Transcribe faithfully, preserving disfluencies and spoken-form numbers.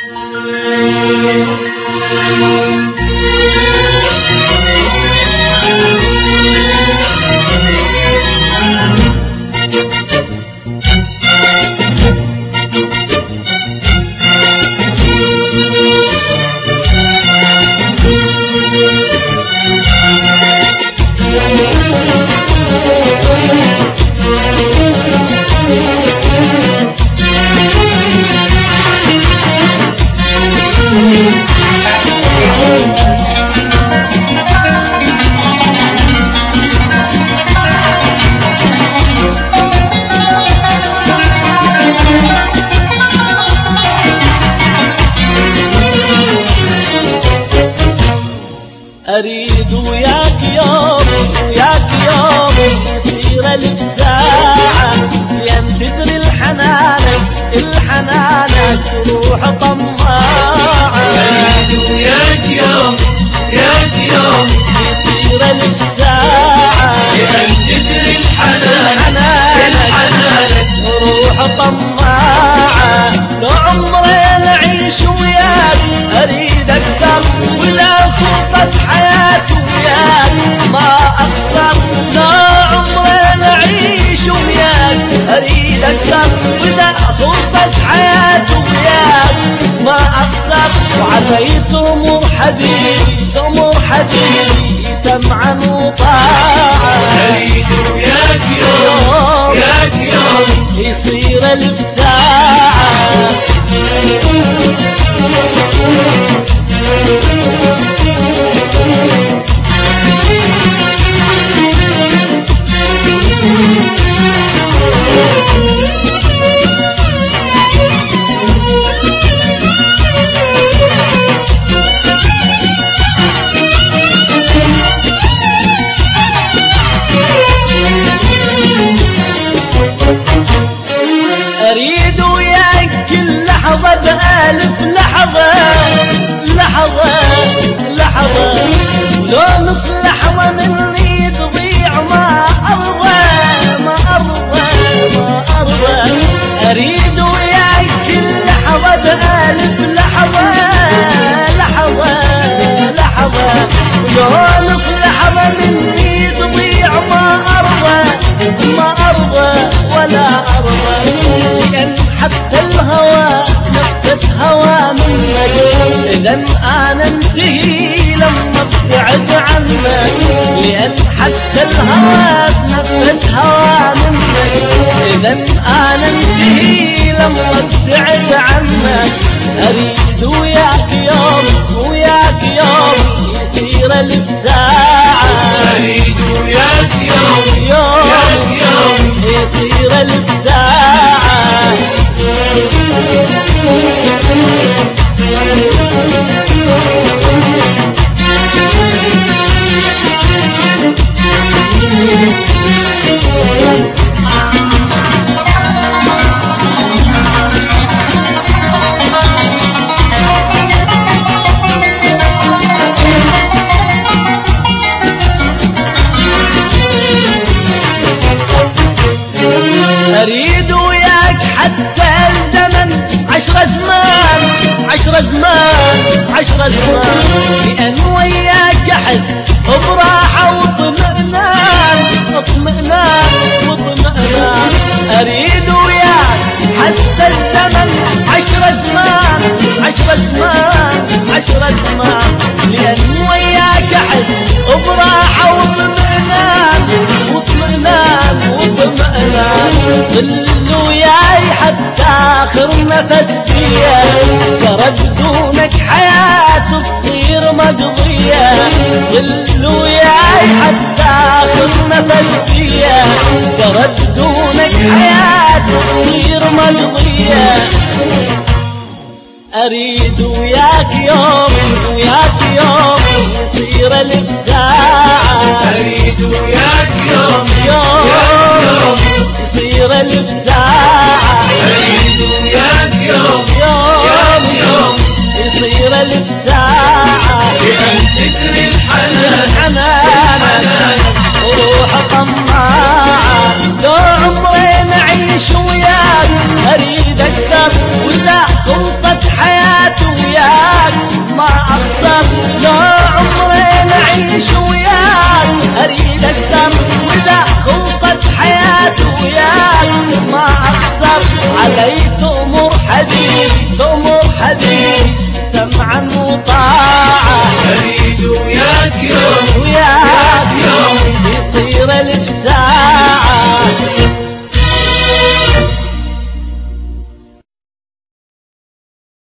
أريد وياك يوم وياك يوم يصير ألف ساعة، لأن تدري الحنانك الحنانك روح طماعة. أريد وياك يوم وياك يوم يصير ألف ساعة، لأن تدري الحنانك الحنانك روح طماعة. لو عمري نعيش وياك أريد أكثر، ولا فرصة حياتي وياك ما أقصر. لو عمري نعيش وياك أريد أكثر، ولا فرصة حياتي وياك ما أقصر. وعلي تأمر حبيبي تأمر حبيبي سمعا وطاعة. أريد وياك يوم وياك يوم يصير ألف ساعة. أريد وياك كل لحظة بألف لحظة لحظة لحظة، ولو نص لحظة مني تضيع ما أرضى ما أرضى ما أرضى. أريد وياك كل لحظة بألف لحظة لحظة لحظة، ولو نص لحظة مني تضيع ما أرضى ما أرضى ولا أرضى. لأن حتى الهوى نفس هوى منك، إذا أنا انتهي لما ابتعد عنك. لأن حتى الهوى نفس هوى منك، إذا أنا انتهي لما ابتعد عنك. أريد وياك يوم وياك يوم يصير ألف ساعة. أريد وياك يوم يوم وياك يوم يصير ألف ساعة. أريد وياك حتى الزمن عشر زمان عشر زمان عشر زمان، لأن وياك أحس براحة واطمئنان اطمئنان واطمئنان. أريد وياك حتى الزمن عشر زمان عشر زمان عشر زمان، لأن وياك أحس براحة واطمئنان واطمئنان واطمئنان. ظل وياي حتى آخر نفس فيا، ترى بدونك حياة تصير مقضية. ظل وياي حتى آخر نفس فيا، ترى بدونك حياة تصير مقضية. أريد وياك يوم وياك يوم يصير ألف ساعة. أريد وياك يوم يوم وياك يوم يصير ألف ساعة. أريد وياك يوم يوم يوم يصير ألف ساعة. لأن تدري الحنان الحنان وروح طماعة. لو عمري نعيش وياك أريد أكثر، وإذا خلصت حياتي لو عمري نعيش وياك اريد اكثر واذا خلصت حياتي وياك ما اخسر علي